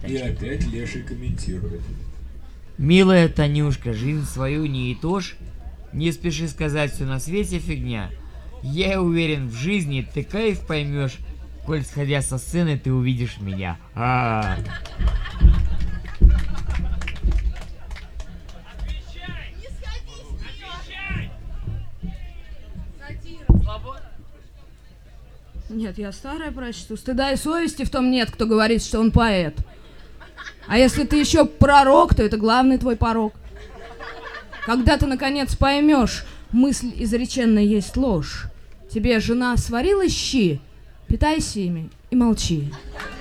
И опять Леший комментирует. Милая Танюшка, жизнь свою не итожь, не спеши сказать, все на свете фигня. Я уверен, в жизни ты кайф поймешь, коль сходя со сцены ты увидишь меня. Нет, я старая прочту. Стыда и совести в том нет, кто говорит, что он поэт. А если ты еще пророк, то это главный твой порок. Когда ты, наконец, поймешь, мысль изреченная есть ложь. Тебе жена сварила щи, питайся ими и молчи.